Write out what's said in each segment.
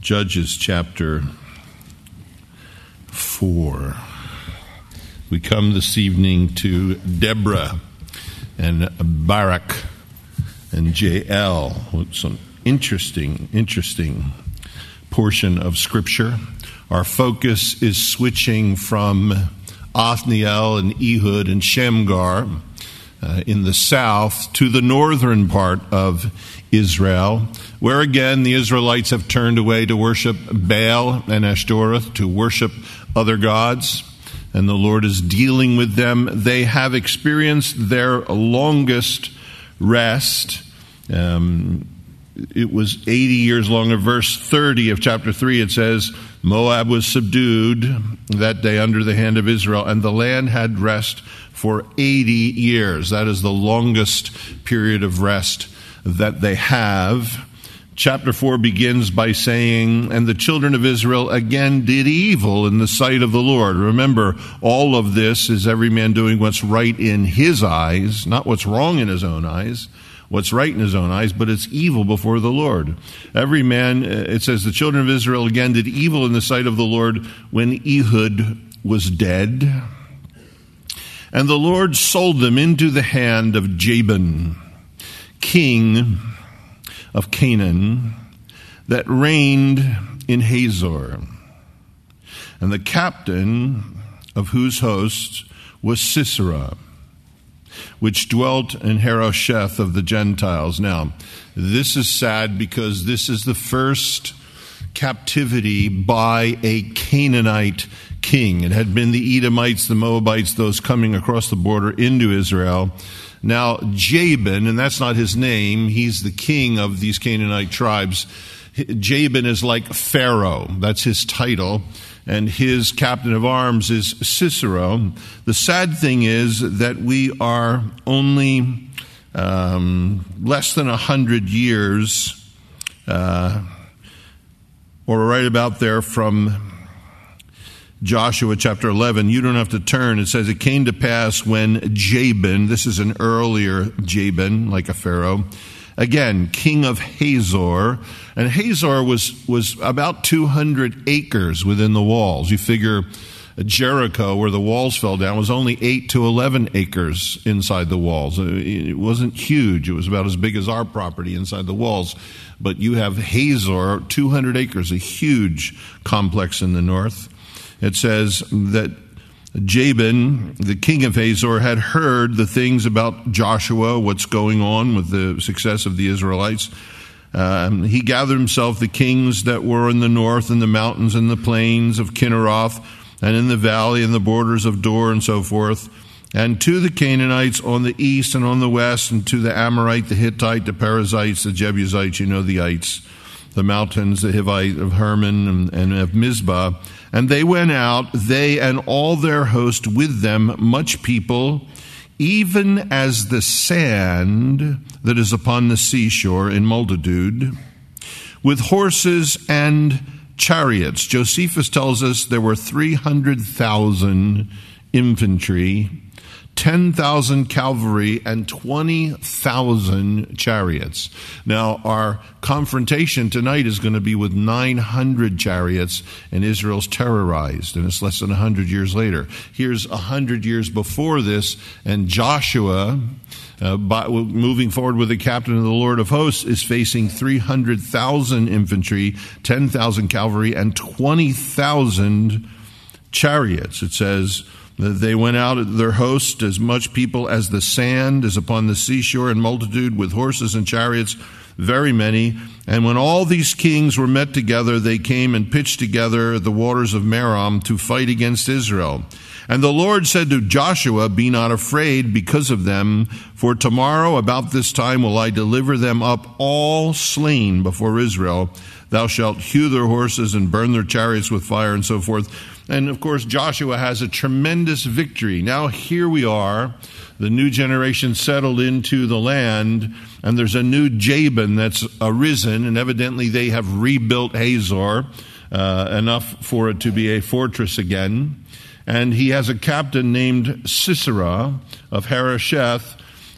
Judges chapter 4. We come this evening to Deborah and Barak and Jael. Some interesting portion of Scripture. Our focus is switching from Othniel and Ehud and Shamgar in the south to the northern part of Israel, where again the Israelites have turned away to worship Baal and Ashtoreth, to worship other gods, and the Lord is dealing with them. They have experienced their longest rest. It was 80 years long. In verse 30 of chapter 3, it says, Moab was subdued that day under the hand of Israel, and the land had rest for 80 years. That is the longest period of rest that they have. Chapter 4 begins by saying, and the children of Israel again did evil in the sight of the Lord. Remember, all of this is every man doing what's right in his eyes, not what's wrong in his own eyes, what's right in his own eyes, but it's evil before the Lord. Every man, it says, the children of Israel again did evil in the sight of the Lord when Ehud was dead. And the Lord sold them into the hand of Jabin, king of Canaan, that reigned in Hazor, and the captain of whose host was Sisera, which dwelt in Harosheth of the Gentiles. Now, this is sad because this is the first captivity by a Canaanite king. It had been the Edomites, the Moabites, those coming across the border into Israel. Now, Jabin, and that's not his name, he's the king of these Canaanite tribes. Jabin is like Pharaoh, that's his title, and his captain of arms is Sisera. The sad thing is that we are only less than 100 years, or right about there from Joshua chapter 11. You don't have to turn. It says, it came to pass when Jabin, this is an earlier Jabin, like a Pharaoh, again, king of Hazor, and Hazor was about 200 acres within the walls. You figure Jericho, where the walls fell down, was only 8 to 11 acres inside the walls. It wasn't huge. It was about as big as our property inside the walls. But you have Hazor, 200 acres, a huge complex in the north. It says that Jabin, the king of Hazor, had heard the things about Joshua, what's going on with the success of the Israelites. He gathered himself the kings that were in the north, in the mountains and the plains of Kinneroth, and in the valley and the borders of Dor and so forth, and to the Canaanites on the east and on the west, and to the Amorite, the Hittite, the Perizzites, the Jebusites, the ites, the mountains, the Hivite of Hermon and of Mizpah. And they went out, they and all their host with them, much people, even as the sand that is upon the seashore in multitude, with horses and chariots. Josephus tells us there were 300,000 infantry, 10,000 cavalry, and 20,000 chariots. Now, our confrontation tonight is going to be with 900 chariots, and Israel's terrorized, and it's less than 100 years later. Here's 100 years before this, and Joshua, moving forward with the captain of the Lord of hosts, is facing 300,000 infantry, 10,000 cavalry, and 20,000 chariots. It says, they went out at their host, as much people as the sand is upon the seashore, in multitude, with horses and chariots, very many. And when all these kings were met together, they came and pitched together at the waters of Merom to fight against Israel. And the Lord said to Joshua, be not afraid because of them, for tomorrow about this time will I deliver them up all slain before Israel. Thou shalt hew their horses and burn their chariots with fire, and so forth. And of course, Joshua has a tremendous victory. Now here we are, the new generation settled into the land, and there's a new Jabin that's arisen, and evidently they have rebuilt Hazor enough for it to be a fortress again. And he has a captain named Sisera of Harosheth,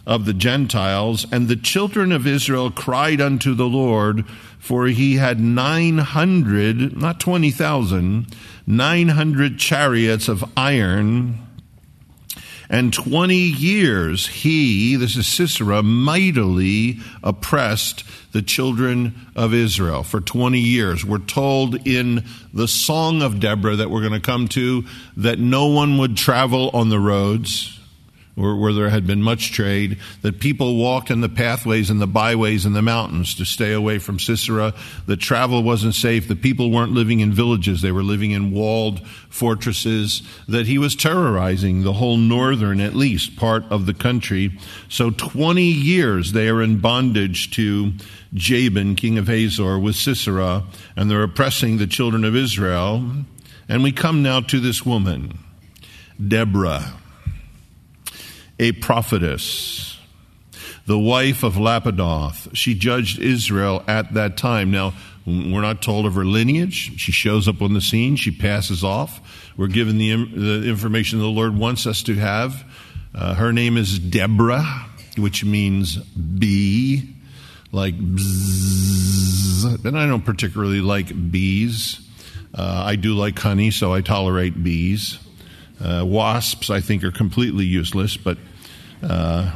of the Gentiles. And the children of Israel cried unto the Lord, for he had 900, not 20,000, 900 chariots of iron. And 20 years he, this is Sisera, mightily oppressed the children of Israel. For 20 years. We're told in the Song of Deborah that we're going to come to that no one would travel on the roads where there had been much trade, that people walked in the pathways and the byways in the mountains to stay away from Sisera. The travel wasn't safe. The people weren't living in villages. They were living in walled fortresses, that he was terrorizing the whole northern, at least, part of the country. So 20 years they are in bondage to Jabin, king of Hazor, with Sisera, and they're oppressing the children of Israel. And we come now to this woman, Deborah, a prophetess, the wife of Lapidoth. She judged Israel at that time. Now, we're not told of her lineage. She shows up on the scene. She passes off. We're given the information the Lord wants us to have. Her name is Deborah, which means bee, like bzzz. And I don't particularly like bees. I do like honey, so I tolerate bees. Wasps, I think, are completely useless, but a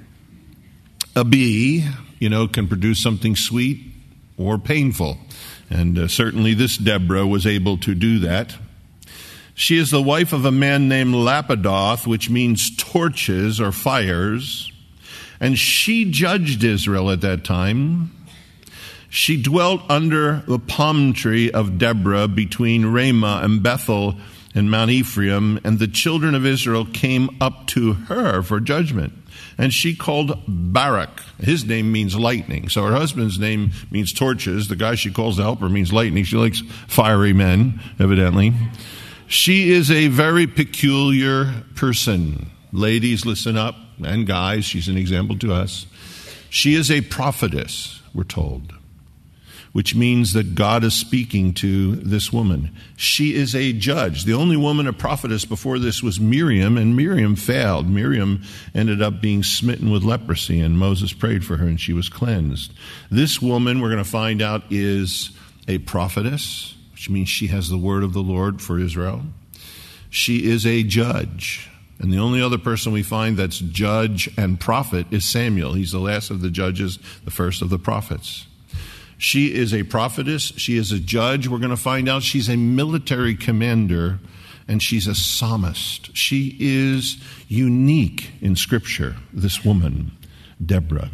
bee, can produce something sweet or painful. And certainly this Deborah was able to do that. She is the wife of a man named Lapidoth, which means torches or fires. And she judged Israel at that time. She dwelt under the palm tree of Deborah between Ramah and Bethel and Mount Ephraim, and the children of Israel came up to her for judgment. And she called Barak. His name means lightning. So her husband's name means torches. The guy she calls the helper means lightning. She likes fiery men, evidently. She is a very peculiar person. Ladies, listen up. And guys, she's an example to us. She is a prophetess, we're told, which means that God is speaking to this woman. She is a judge. The only woman, a prophetess before this, was Miriam, and Miriam failed. Miriam ended up being smitten with leprosy, and Moses prayed for her, and she was cleansed. This woman, we're going to find out, is a prophetess, which means she has the word of the Lord for Israel. She is a judge. And the only other person we find that's judge and prophet is Samuel. He's the last of the judges, the first of the prophets. She is a prophetess. She is a judge. We're going to find out she's a military commander, and she's a psalmist. She is unique in Scripture, this woman, Deborah.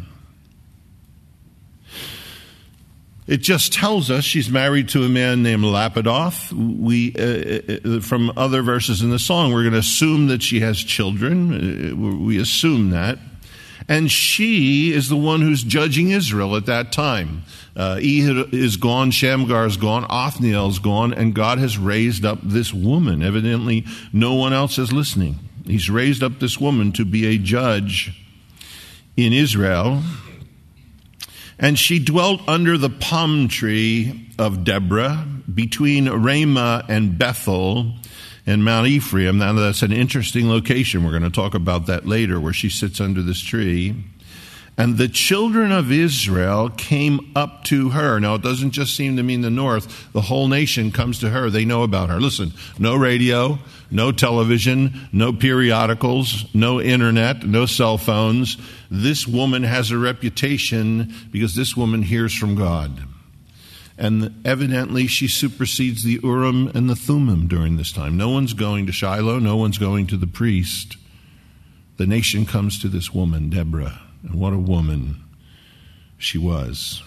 It just tells us she's married to a man named Lapidoth. From other verses in the song, we're going to assume that she has children. We assume that. And she is the one who's judging Israel at that time. Ehud is gone, Shamgar is gone, Othniel is gone, and God has raised up this woman. Evidently, no one else is listening. He's raised up this woman to be a judge in Israel. And she dwelt under the palm tree of Deborah between Ramah and Bethel and Mount Ephraim. Now, that's an interesting location. We're going to talk about that later, where she sits under this tree. And the children of Israel came up to her. Now, it doesn't just seem to mean the north. The whole nation comes to her. They know about her. Listen, no radio, no television, no periodicals, no internet, no cell phones. This woman has a reputation because this woman hears from God. And evidently she supersedes the Urim and the Thummim during this time. No one's going to Shiloh. No one's going to the priest. The nation comes to this woman, Deborah. And what a woman she was.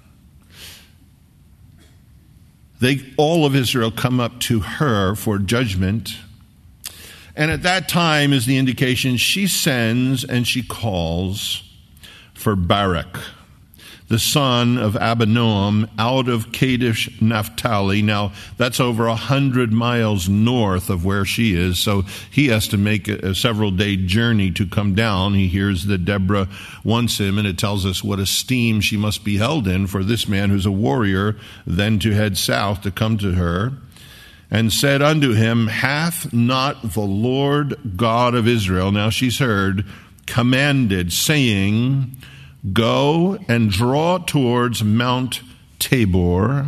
All of Israel come up to her for judgment. And at that time is the indication she sends and she calls for Barak, the son of Abinoam, out of Kadesh Naphtali. Now, that's over 100 miles north of where she is, so he has to make a several-day journey to come down. He hears that Deborah wants him, and it tells us what esteem she must be held in for this man who's a warrior, then to head south to come to her, and said unto him, Hath not the Lord God of Israel, now she's heard, commanded, saying, "Go and draw towards Mount Tabor,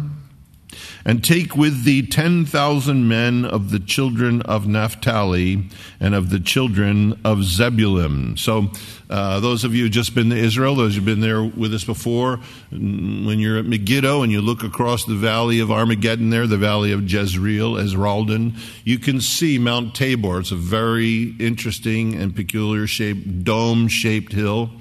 and take with thee 10,000 men of the children of Naphtali and of the children of Zebulun." So those of you who've just been to Israel, those who've been there with us before, when you're at Megiddo and you look across the valley of Armageddon there, the valley of Jezreel, Esraldon, you can see Mount Tabor. It's a very interesting and peculiar shaped, dome-shaped hill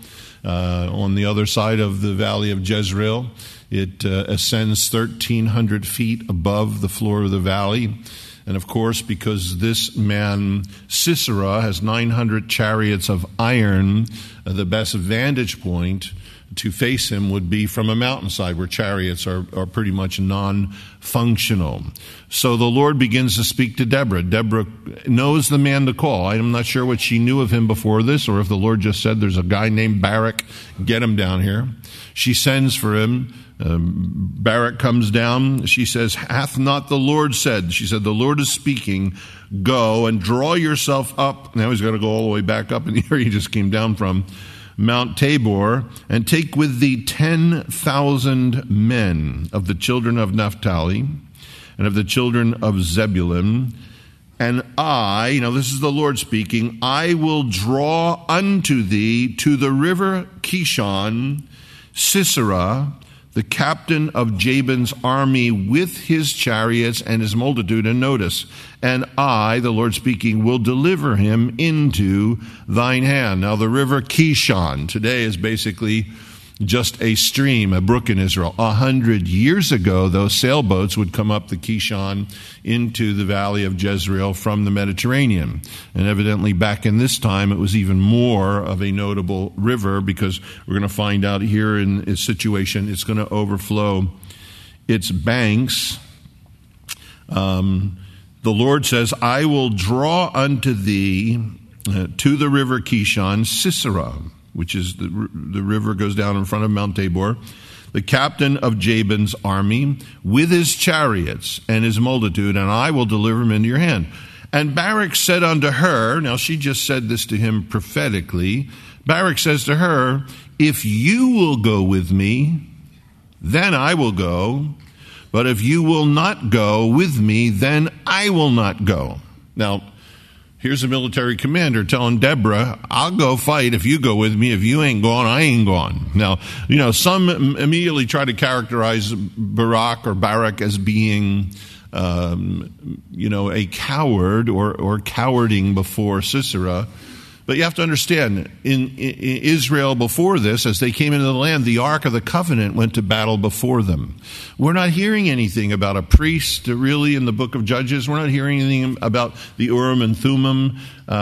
on the other side of the valley of Jezreel. It ascends 1,300 feet above the floor of the valley. And of course, because this man, Sisera, has 900 chariots of iron, the best vantage point to face him would be from a mountainside where chariots are pretty much non-functional. So the Lord begins to speak to Deborah. Deborah knows the man to call. I'm not sure what she knew of him before this, or if the Lord just said, "There's a guy named Barak, get him down here." She sends for him. Barak comes down. She says, "Hath not the Lord said?" She said, "The Lord is speaking. Go and draw yourself up." Now he's got to go all the way back up in the area he just came down from, Mount Tabor, "and take with thee 10,000 men of the children of Naphtali and of the children of Zebulun. And I," now this is the Lord speaking, "I will draw unto thee to the river Kishon Sisera, the captain of Jabin's army, with his chariots and his multitude." And notice, "and I," the Lord speaking, "will deliver him into thine hand." Now the river Kishon today is basically just a stream, a brook in Israel. 100 years ago, those sailboats would come up the Kishon into the valley of Jezreel from the Mediterranean. And evidently back in this time, it was even more of a notable river, because we're going to find out here in its situation, it's going to overflow its banks. The Lord says, "I will draw unto thee to the river Kishon Sisera," which is the river goes down in front of Mount Tabor, "the captain of Jabin's army, with his chariots and his multitude, and I will deliver him into your hand." And Barak said unto her, now she just said this to him prophetically, Barak says to her, "If you will go with me, then I will go. But if you will not go with me, then I will not go." Now, here's a military commander telling Deborah, "I'll go fight if you go with me. If you ain't going, I ain't going." Now, some immediately try to characterize Barak as being, a coward or cowarding before Sisera. But you have to understand, in Israel before this, as they came into the land, the Ark of the Covenant went to battle before them. We're not hearing anything about a priest, really, in the book of Judges. We're not hearing anything about the Urim and Thummim.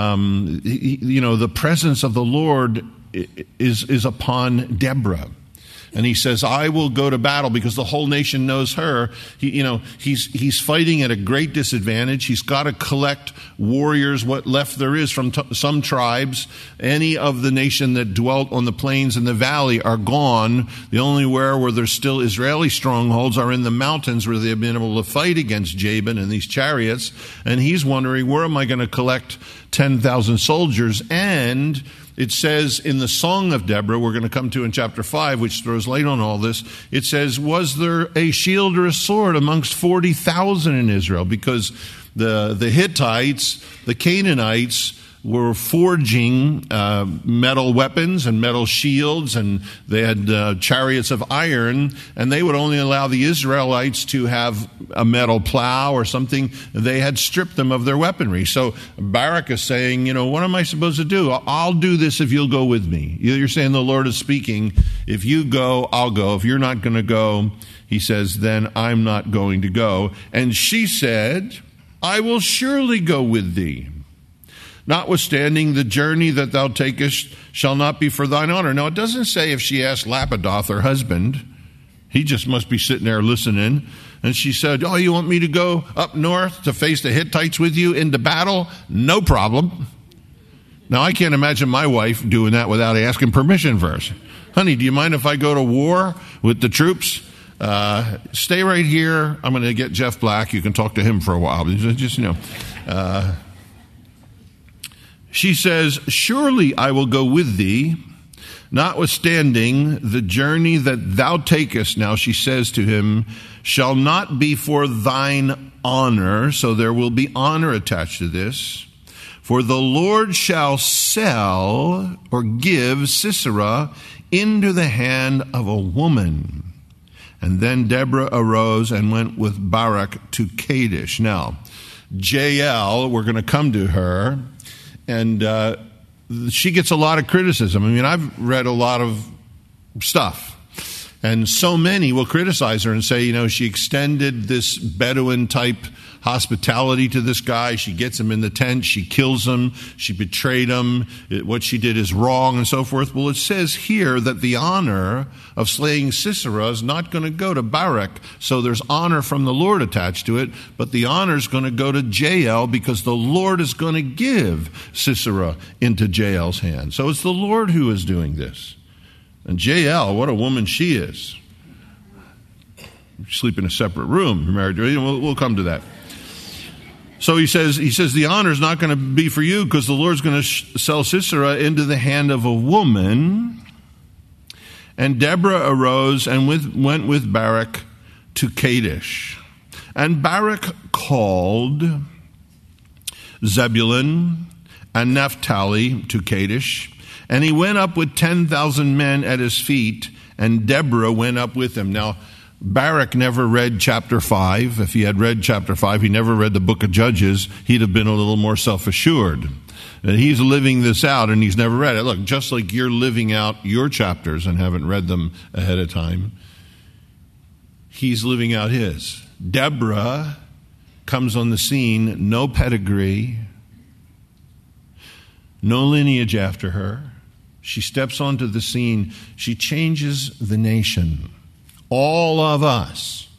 The presence of the Lord is upon Deborah. And he says, "I will go to battle," because the whole nation knows her. He's fighting at a great disadvantage. He's got to collect warriors, what left there is from some tribes. Any of the nation that dwelt on the plains and the valley are gone. The only where there's still Israeli strongholds are in the mountains, where they've been able to fight against Jabin and these chariots. And he's wondering, where am I going to collect 10,000 soldiers? And it says in the Song of Deborah, we're going to come to in chapter 5, which throws light on all this, it says, "Was there a shield or a sword amongst 40,000 in Israel?" Because the Hittites, the Canaanites, were forging metal weapons and metal shields, and they had chariots of iron, and they would only allow the Israelites to have a metal plow or something. They had stripped them of their weaponry. So Barak is saying, what am I supposed to do? I'll do this if you'll go with me. You're saying the Lord is speaking. If you go, I'll go. If you're not going to go, he says, then I'm not going to go. And she said, "I will surely go with thee. Notwithstanding, the journey that thou takest shall not be for thine honor." Now, it doesn't say if she asked Lapidoth, her husband. He just must be sitting there listening. And she said, "Oh, you want me to go up north to face the Hittites with you into battle? No problem." Now, I can't imagine my wife doing that without asking permission first. "Honey, do you mind if I go to war with the troops? Stay right here. I'm going to get Jeff Black. You can talk to him for a while." She says, "Surely I will go with thee, notwithstanding the journey that thou takest." Now she says to him, "Shall not be for thine honor." So there will be honor attached to this. "For the Lord shall sell," or give, "Sisera into the hand of a woman." And then Deborah arose and went with Barak to Kadesh. Now, Jael, we're going to come to her, and she gets a lot of criticism. I mean, I've read a lot of stuff, and so many will criticize her and say, she extended this Bedouin-type hospitality to this guy. She gets him in the tent. She kills him. She betrayed him. What she did is wrong and so forth. Well, it says here that the honor of slaying Sisera is not going to go to Barak. So there's honor from the Lord attached to it, but the honor is going to go to Jael because the Lord is going to give Sisera into Jael's hand. So it's the Lord who is doing this. And Jael, what a woman she is. Sleep in a separate room. You're married to her. We'll come to that. So he says the honor is not going to be for you because the Lord's going to sell Sisera into the hand of a woman. And Deborah arose and went with Barak to Kadesh. And Barak called Zebulun and Naphtali to Kadesh. And he went up with 10,000 men at his feet, and Deborah went up with him. Now, Barak never read chapter 5. If he had read chapter 5, he never read the book of Judges, he'd have been a little more self-assured. And he's living this out, and he's never read it. Look, just like you're living out your chapters and haven't read them ahead of time, he's living out his. Deborah comes on the scene, no pedigree, no lineage after her. She steps onto the scene. She changes the nation. All of us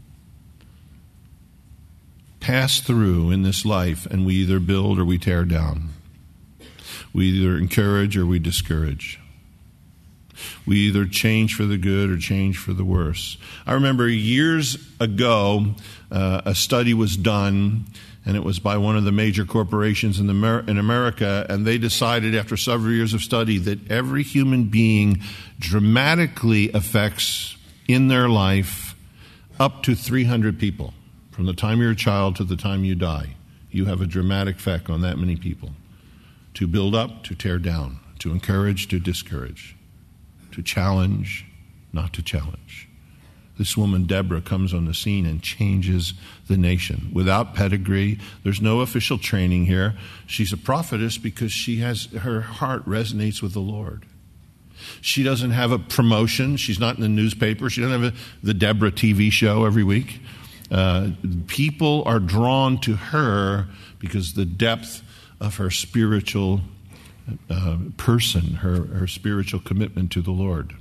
pass through in this life, and we either build or we tear down. We either encourage or we discourage. We either change for the good or change for the worse. I remember years ago, a study was done, and it was by one of the major corporations in America, and they decided after several years of study that every human being dramatically affects in their life up to 300 people. From the time you're a child to the time you die, you have a dramatic effect on that many people. To build up, to tear down, to encourage, to discourage, to challenge, not to challenge. This woman, Deborah, comes on the scene and changes the nation. Without pedigree, there's no official training here. She's a prophetess because her heart resonates with the Lord. She doesn't have a promotion. She's not in the newspaper. She doesn't have the Deborah TV show every week. People are drawn to her because the depth of her spiritual person, her spiritual commitment to the Lord.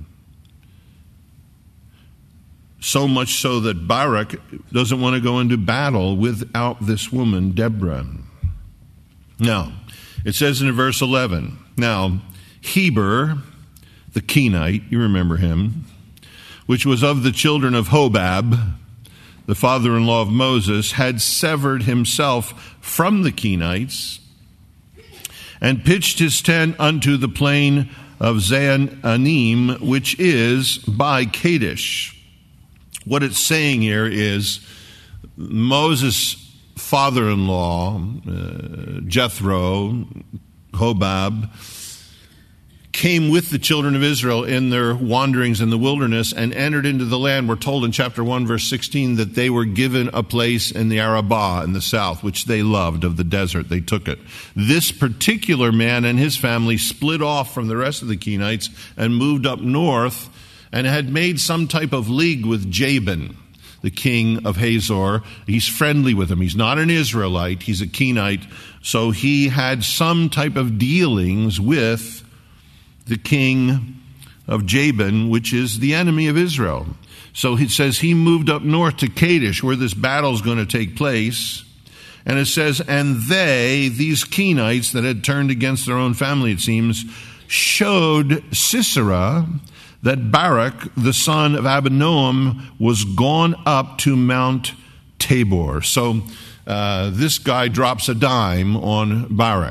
So much so that Barak doesn't want to go into battle without this woman, Deborah. Now, it says in verse 11, now, Heber, the Kenite, you remember him, which was of the children of Hobab, the father-in-law of Moses, had severed himself from the Kenites and pitched his tent unto the plain of Zaananim, which is by Kadesh. What it's saying here is Moses' father-in-law, Jethro, Hobab, came with the children of Israel in their wanderings in the wilderness and entered into the land. We're told in chapter 1, verse 16, that they were given a place in the Arabah in the south, which they loved, of the desert. They took it. This particular man and his family split off from the rest of the Kenites and moved up north and had made some type of league with Jabin, the king of Hazor. He's friendly with him. He's not an Israelite. He's a Kenite. So he had some type of dealings with the king of Jabin, which is the enemy of Israel. So it says he moved up north to Kadesh, where this battle is going to take place. And it says, and they, these Kenites that had turned against their own family, it seems, showed Sisera that Barak, the son of Abinoam, was gone up to Mount Tabor. So this guy drops a dime on Barak.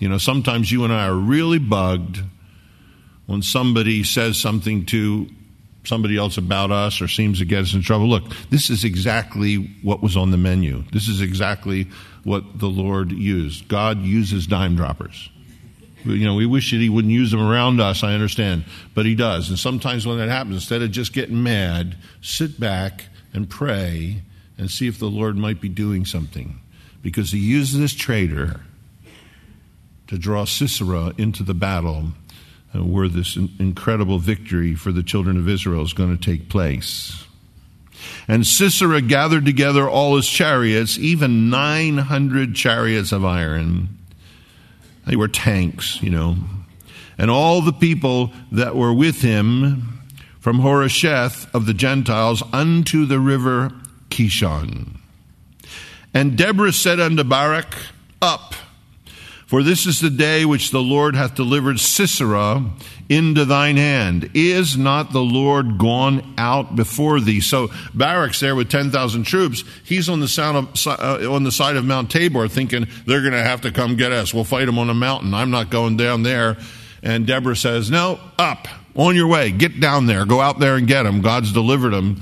Sometimes you and I are really bugged when somebody says something to somebody else about us or seems to get us in trouble. Look, this is exactly what was on the menu. This is exactly what the Lord used. God uses dime droppers. We wish that he wouldn't use them around us, I understand, but he does. And sometimes when that happens, instead of just getting mad, sit back and pray and see if the Lord might be doing something. Because he used this traitor to draw Sisera into the battle where this incredible victory for the children of Israel is going to take place. And Sisera gathered together all his chariots, even 900 chariots of iron. They were tanks, And all the people that were with him from Harosheth of the Gentiles unto the river Kishon. And Deborah said unto Barak, Up, for this is the day which the Lord hath delivered Sisera into thine hand. Is not the Lord gone out before thee? So Barak's there with 10,000 troops. He's on the side of Mount Tabor thinking they're going to have to come get us. We'll fight them on a mountain. I'm not going down there. And Deborah says, no, up, on your way. Get down there. Go out there and get them. God's delivered them.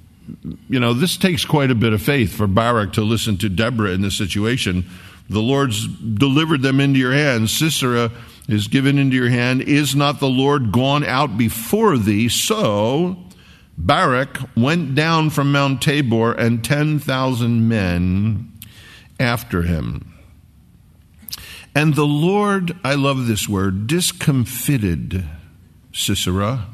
This takes quite a bit of faith for Barak to listen to Deborah in this situation. The Lord's delivered them into your hand. Sisera is given into your hand. Is not the Lord gone out before thee? So Barak went down from Mount Tabor, and 10,000 men after him. And the Lord, I love this word, discomfited Sisera.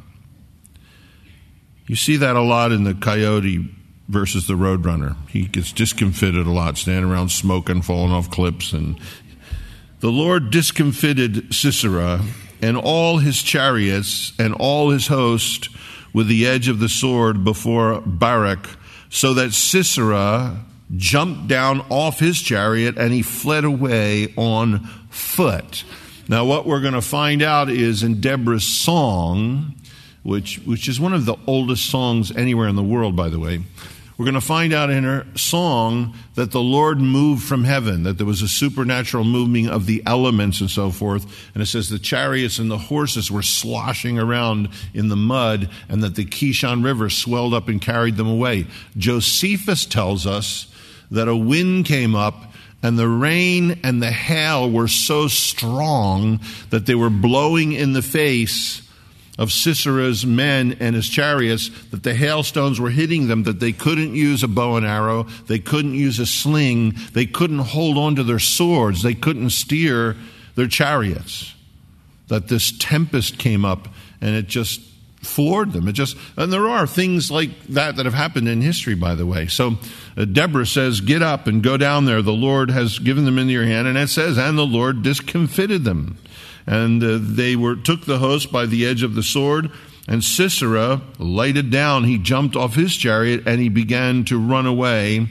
You see that a lot in the Coyote versus the Roadrunner. He gets discomfited a lot, standing around smoking, falling off cliffs. And the Lord discomfited Sisera and all his chariots and all his host with the edge of the sword before Barak, so that Sisera jumped down off his chariot and he fled away on foot. Now what we're going to find out is in Deborah's song, which is one of the oldest songs anywhere in the world, by the way. We're going to find out in her song that the Lord moved from heaven, that there was a supernatural moving of the elements and so forth. And it says the chariots and the horses were sloshing around in the mud, and that the Kishon River swelled up and carried them away. Josephus tells us that a wind came up, and the rain and the hail were so strong that they were blowing in the face of Sisera's men and his chariots, that the hailstones were hitting them, that they couldn't use a bow and arrow, they couldn't use a sling, they couldn't hold on to their swords, they couldn't steer their chariots. That this tempest came up and it just floored them. And there are things like that have happened in history, by the way. So Deborah says, get up and go down there. The Lord has given them into your hand. And it says, and the Lord discomfited them. And they took the host by the edge of the sword, and Sisera lighted down. He jumped off his chariot, and he began to run away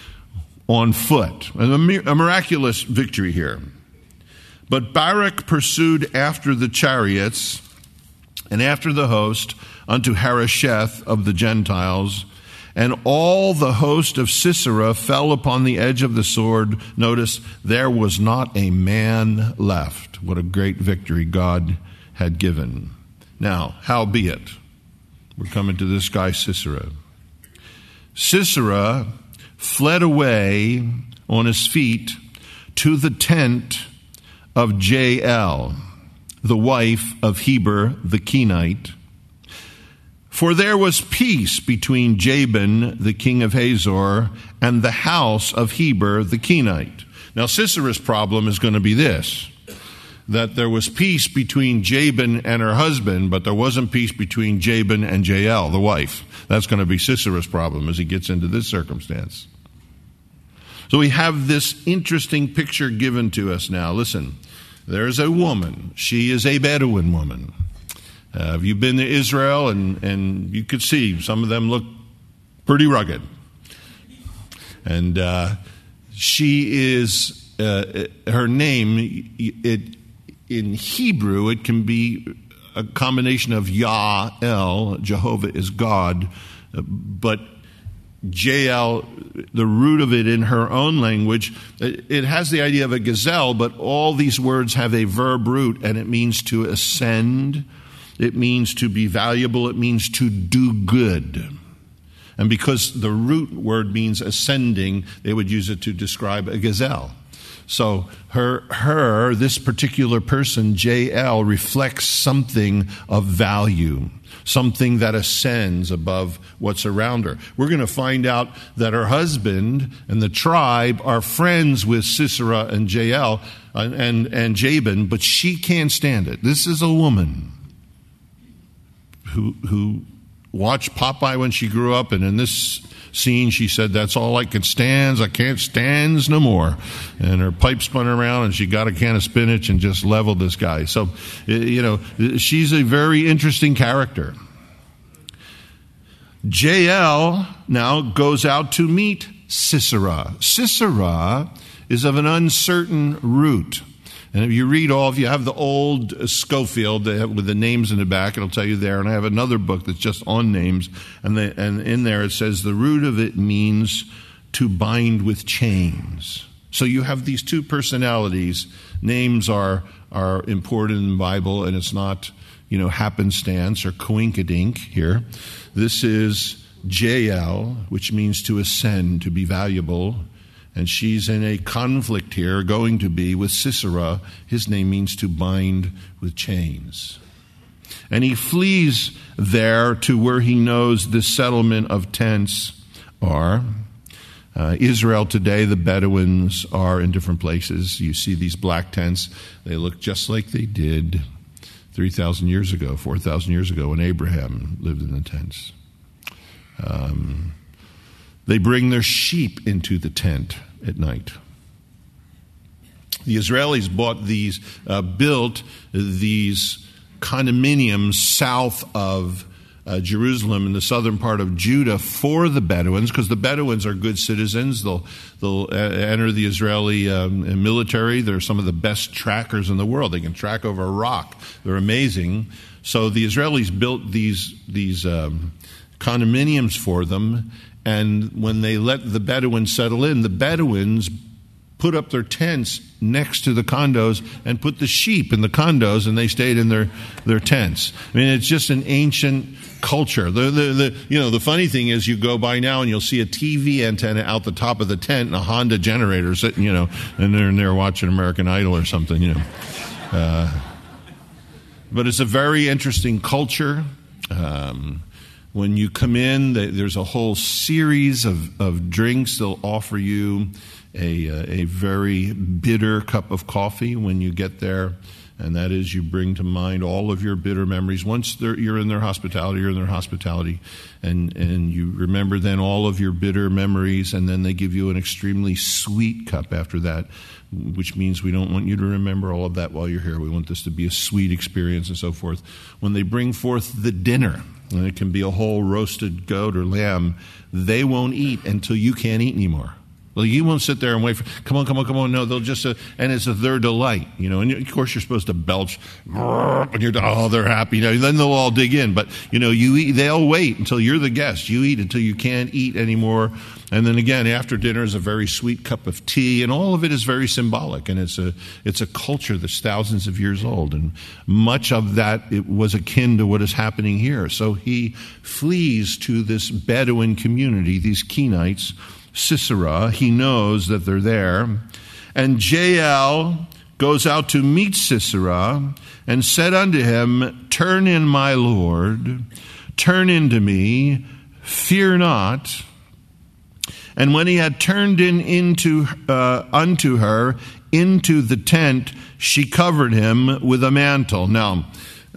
on foot. A miraculous victory here. But Barak pursued after the chariots and after the host unto Harosheth of the Gentiles, and all the host of Sisera fell upon the edge of the sword. Notice, there was not a man left. What a great victory God had given. Now, howbeit, we're coming to this guy Sisera. Sisera fled away on his feet to the tent of Jael, the wife of Heber the Kenite. For there was peace between Jabin, the king of Hazor, and the house of Heber the Kenite. Now, Sisera's problem is going to be this, that there was peace between Jabin and her husband, but there wasn't peace between Jabin and Jael, the wife. That's going to be Sisera's problem as he gets into this circumstance. So we have this interesting picture given to us now. Listen, there's a woman. She is a Bedouin woman. Have you been to Israel? And you could see some of them look pretty rugged. And she is, her name, in Hebrew, it can be a combination of Yah, El, Jehovah is God, but Jael, the root of it in her own language, it has the idea of a gazelle, but all these words have a verb root, and it means to ascend, it means to be valuable, it means to do good. And because the root word means ascending, they would use it to describe a gazelle. So this particular person, Jael, reflects something of value, something that ascends above what's around her. We're going to find out that her husband and the tribe are friends with Sisera and Jael and Jabin, but she can't stand it. This is a woman who watched Popeye when she grew up, and in this scene she said, "That's all I can stand. I can't stand no more." And her pipe spun around, and she got a can of spinach and just leveled this guy. So, she's a very interesting character. Jael now goes out to meet Sisera. Sisera is of an uncertain root. And if you read if you have the old Schofield with the names in the back, it'll tell you there. And I have another book that's just on names. And in there it says the root of it means to bind with chains. So you have these two personalities. Names are important in the Bible, and it's not, happenstance or coinkydink here. This is Jael, which means to ascend, to be valuable. And she's in a conflict here, going to be with Sisera. His name means to bind with chains. And he flees there to where he knows the settlement of tents are. Israel today, the Bedouins are in different places. You see these black tents. They look just like they did 3,000 years ago, 4,000 years ago when Abraham lived in the tents. They bring their sheep into the tent at night. The Israelis built these condominiums south of Jerusalem in the southern part of Judah for the Bedouins, because the Bedouins are good citizens. They'll enter the Israeli military. They're some of the best trackers in the world. They can track over a rock. They're amazing. So the Israelis built these condominiums for them. And when they let the Bedouins settle in, the Bedouins put up their tents next to the condos and put the sheep in the condos, and they stayed in their tents. I mean, it's just an ancient culture. The funny thing is, you go by now and you'll see a TV antenna out the top of the tent and a Honda generator sitting, and they're in there watching American Idol or something, But it's a very interesting culture. When you come in, there's a whole series of drinks. They'll offer you a very bitter cup of coffee when you get there, and that is, you bring to mind all of your bitter memories. Once you're in their hospitality, and you remember then all of your bitter memories, and then they give you an extremely sweet cup after that, which means we don't want you to remember all of that while you're here. We want this to be a sweet experience and so forth. When they bring forth the dinner, and it can be a whole roasted goat or lamb, they won't eat until you can't eat anymore. Well, you won't sit there and wait for, come on. No, they'll just, and it's their delight, and of course you're supposed to belch, and they're happy. Then they'll all dig in. But, you eat, they'll wait until you're the guest. You eat until you can't eat anymore. And then again, after dinner is a very sweet cup of tea, and all of it is very symbolic. And it's a culture that's thousands of years old. And much of that, it was akin to what is happening here. So he flees to this Bedouin community, these Kenites, Sisera. He knows that they're there. And Jael goes out to meet Sisera and said unto him, "Turn in, my Lord, turn in to me, fear not." And when he had turned unto her into the tent, she covered him with a mantle. Now,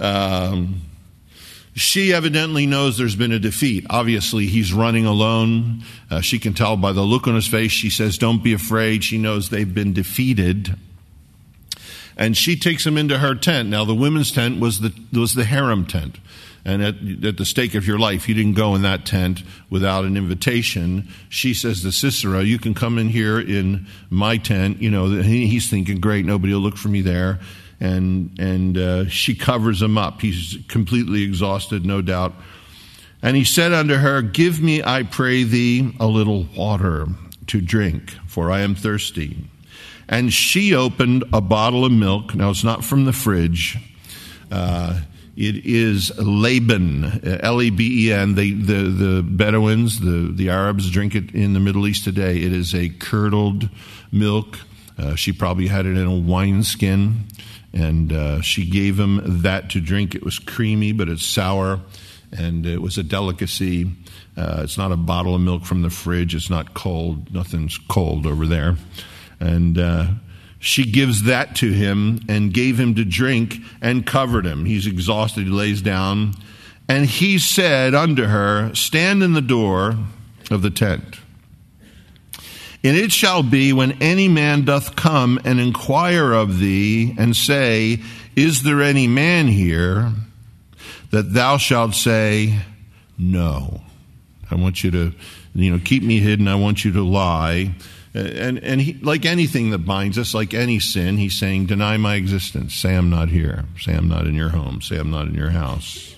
she evidently knows there's been a defeat. Obviously, he's running alone. She can tell by the look on his face. She says, "Don't be afraid." She knows they've been defeated. And she takes him into her tent. Now, the women's tent was the harem tent. And at the stake of your life, you didn't go in that tent without an invitation. She says to Sisera, "You can come in here in my tent." He's thinking, great, nobody will look for me there. And she covers him up. He's completely exhausted, no doubt. And he said unto her, Give me, I pray thee, a little water to drink, for I am thirsty. And she opened a bottle of milk. Now, it's not from the fridge. It is Laban, L-E-B-E-N. The Bedouins, the Arabs drink it in the Middle East today. It is a curdled milk. She probably had it in a wineskin, and she gave him that to drink. It was creamy, but it's sour, and it was a delicacy. It's not a bottle of milk from the fridge. It's not cold. Nothing's cold over there. And she gives that to him and gave him to drink and covered him. He's exhausted. He lays down. And he said unto her, Stand in the door of the tent. And it shall be, when any man doth come and inquire of thee, and say, Is there any man here? That thou shalt say, No. I want you to, keep me hidden. I want you to lie. And he, like anything that binds us, like any sin, he's saying, Deny my existence. Say I'm not here. Say I'm not in your home. Say I'm not in your house.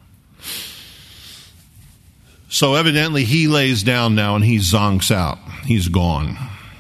So evidently he lays down now and he zonks out. He's gone.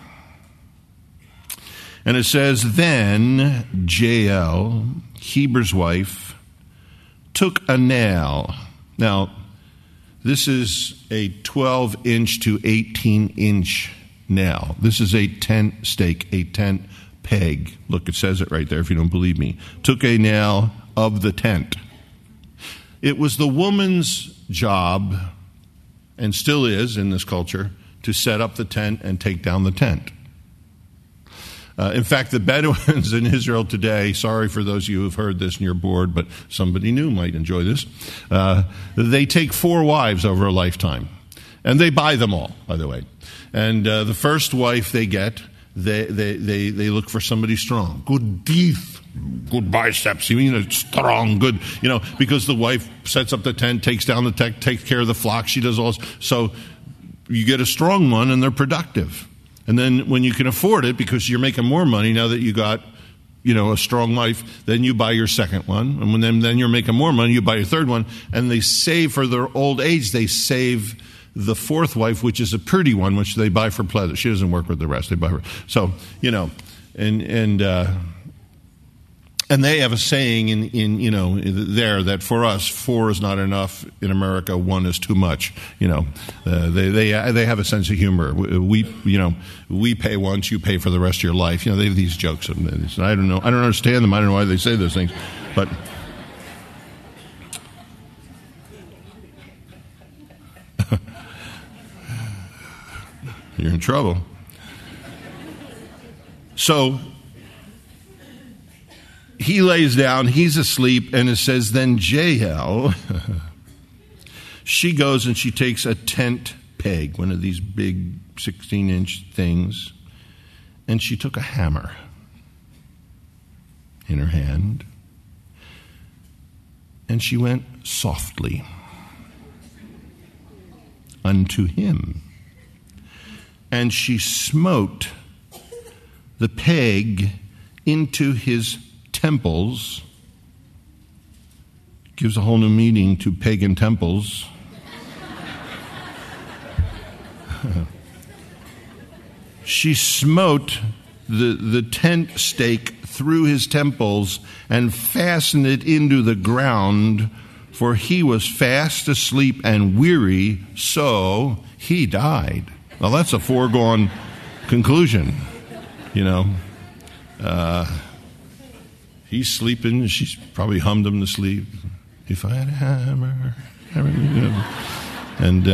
And it says, Then Jael, Heber's wife, took a nail. Now, this is a 12-inch to 18-inch nail. This is a tent stake, a tent peg. Look, it says it right there if you don't believe me. Took a nail of the tent. It was the woman's job, and still is in this culture, to set up the tent and take down the tent. In fact, the Bedouins in Israel today, sorry for those of you who have heard this and you're bored, but somebody new might enjoy this, they take 4 wives over a lifetime. And they buy them all, by the way. And the first wife they get, they look for somebody strong. Good teeth, good biceps, strong, good, because the wife sets up the tent, takes down the tent, takes care of the flock, she does all this. So you get a strong one and they're productive. And then when you can afford it, because you're making more money now that you got, a strong wife, then you buy your second one. And when then you're making more money, you buy your third one. And they save for their old age, they save the fourth wife, which is a pretty one, which they buy for pleasure. She doesn't work with the rest. They buy her. So, and they have a saying there that for us, 4 is not enough. In America, 1 is too much. They have a sense of humor. We pay once, you pay for the rest of your life. They have these jokes. I don't know. I don't understand them. I don't know why they say those things, but. You're in trouble. So he lays down, he's asleep, and it says, Then Jael, she goes and she takes a tent peg, one of these big 16-inch things, and she took a hammer in her hand, and she went softly unto him. And she smote the peg into his temples. Gives a whole new meaning to pagan temples. She smote the tent stake through his temples and fastened it into the ground, for he was fast asleep and weary, so he died. Well, that's a foregone conclusion, He's sleeping. She's probably hummed him to sleep. If I had a hammer. And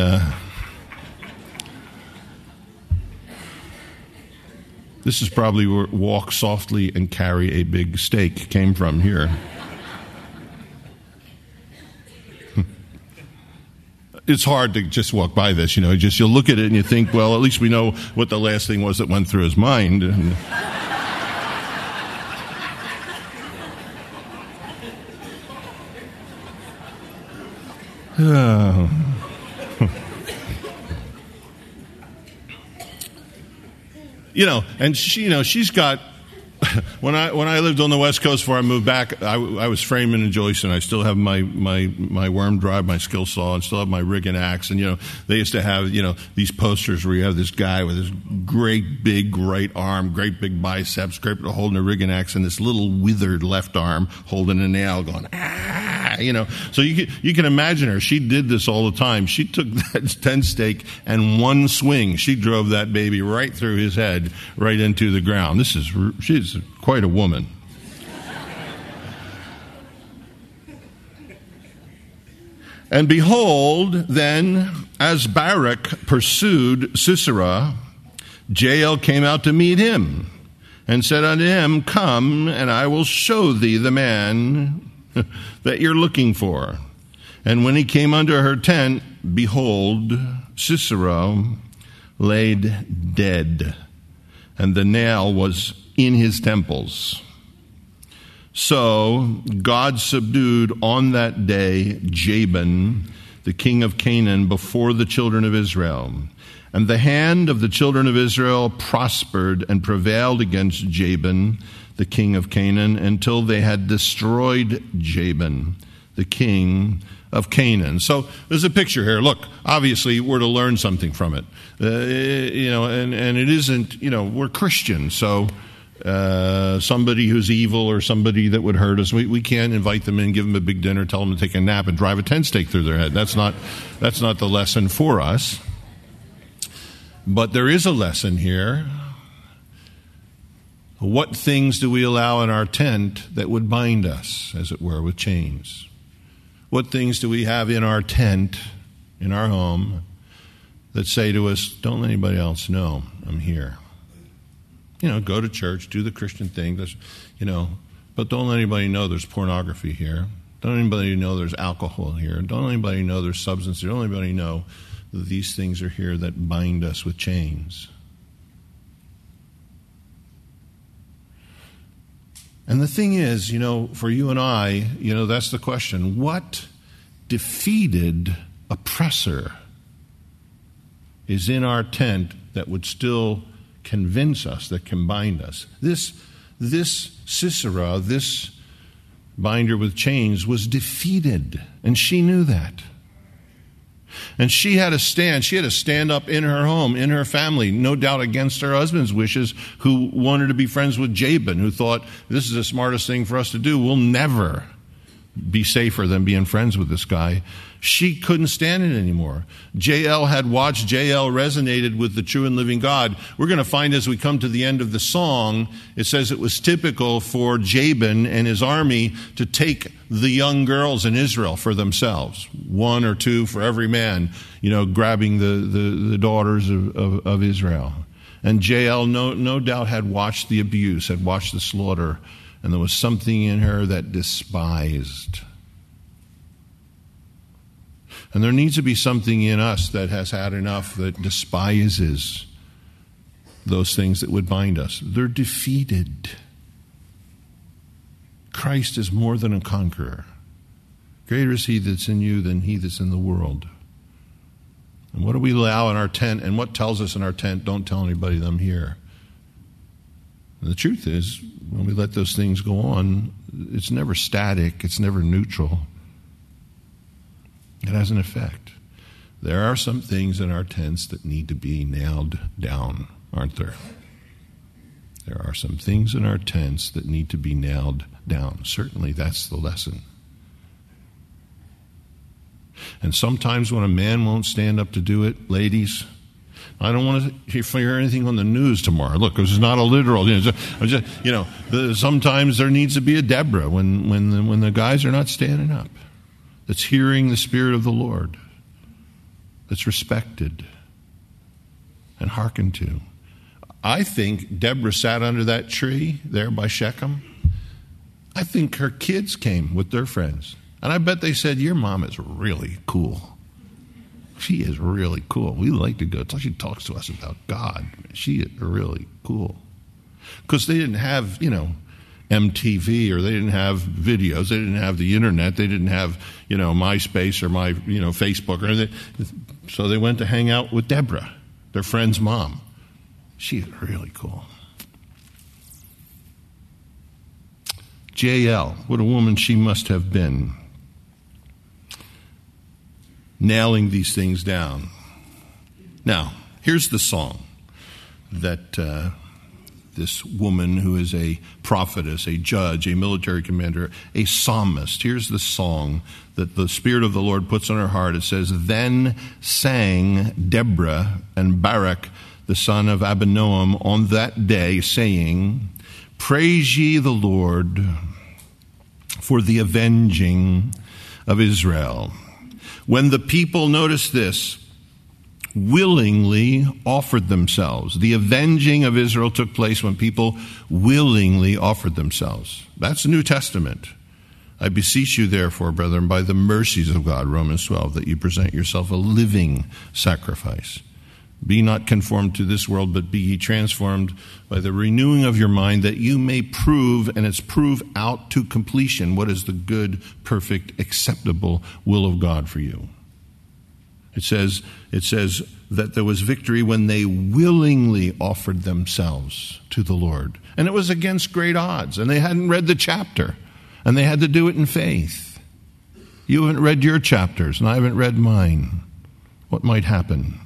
this is probably where walk softly and carry a big stake came from here. It's hard to just walk by this, you'll look at it and you think, well, at least we know what the last thing was that went through his mind. And she, she's got When I lived on the West Coast before I moved back, I was framing and joisting. I still have my worm drive, my skill saw, and still have my rig and axe. And they used to have these posters where you have this guy with this great big right arm, great big biceps, holding a rig and axe, and this little withered left arm holding a nail, going So you can imagine her. She did this all the time. She took that tent stake and one swing, she drove that baby right through his head, right into the ground. She's quite a woman. And behold, then, as Barak pursued Sisera, Jael came out to meet him, and said unto him, Come, and I will show thee the man that you're looking for. And when he came unto her tent, behold, Sisera laid dead, and the nail was in his temples. So God subdued on that day Jabin, the king of Canaan, before the children of Israel. And the hand of the children of Israel prospered and prevailed against Jabin, the king of Canaan, until they had destroyed Jabin, the king of Canaan. So there's a picture here. Look, obviously we're to learn something from it. And it isn't, we're Christians, so somebody who's evil or somebody that would hurt us, we can't invite them in, give them a big dinner, tell them to take a nap, and drive a tent stake through their head. That's not the lesson for us. But there is a lesson here. What things do we allow in our tent that would bind us, as it were, with chains? What things do we have in our tent, in our home, that say to us, don't let anybody else know I'm here? Go to church, do the Christian thing, but don't let anybody know there's pornography here. Don't let anybody know there's alcohol here. Don't let anybody know there's substance. Don't let anybody know that these things are here that bind us with chains. And the thing is, for you and I, that's the question. What defeated oppressor is in our tent that would still convince us, that can bind us? This Sisera, this binder with chains, was defeated, and she knew that. And she had to stand up in her home, in her family, no doubt against her husband's wishes, who wanted to be friends with Jabin, who thought, this is the smartest thing for us to do. We'll never be safer than being friends with this guy. She couldn't stand it anymore. Jael had watched. Jael resonated with the true and living God. We're going to find as we come to the end of the song, it says it was typical for Jabin and his army to take the young girls in Israel for themselves. 1 or 2 for every man, grabbing the daughters of Israel. And Jael no doubt had watched the abuse, had watched the slaughter, and there was something in her that despised. And there needs to be something in us that has had enough that despises those things that would bind us. They're defeated. Christ is more than a conqueror. Greater is he that's in you than he that's in the world. And what do we allow in our tent, and what tells us in our tent, don't tell anybody that I'm here? And the truth is, when we let those things go on, it's never static, it's never neutral. It has an effect. There are some things in our tents that need to be nailed down, aren't there? There are some things in our tents that need to be nailed down. Certainly that's the lesson. And sometimes when a man won't stand up to do it, ladies, I don't want to hear anything on the news tomorrow. Look, this is not a literal. Sometimes there needs to be a Deborah when the guys are not standing up. That's hearing the Spirit of the Lord. That's respected and hearkened to. I think Deborah sat under that tree there by Shechem. I think her kids came with their friends. And I bet they said, your mom is really cool. She is really cool. We like to go. She talks to us about God. She is really cool. Because they didn't have, MTV, or they didn't have videos. They didn't have the internet. They didn't have, MySpace or Facebook or anything. So they went to hang out with Deborah, their friend's mom. She's really cool. Jael, what a woman she must have been, nailing these things down. Now, here's the song that this woman who is a prophetess, a judge, a military commander, a psalmist. Here's the song that the Spirit of the Lord puts on her heart. It says, "Then sang Deborah and Barak, the son of Abinoam, on that day, saying, Praise ye the Lord for the avenging of Israel." When the people, notice this, willingly offered themselves. The avenging of Israel took place when people willingly offered themselves. That's the New Testament. I beseech you, therefore, brethren, by the mercies of God, Romans 12, that you present yourself a living sacrifice. Be not conformed to this world, but be ye transformed by the renewing of your mind, that you may prove, and it's prove out to completion, what is the good, perfect, acceptable will of God for you. It says that there was victory when they willingly offered themselves to the Lord. And it was against great odds, and they hadn't read the chapter, and they had to do it in faith. You haven't read your chapters, and I haven't read mine. What might happen?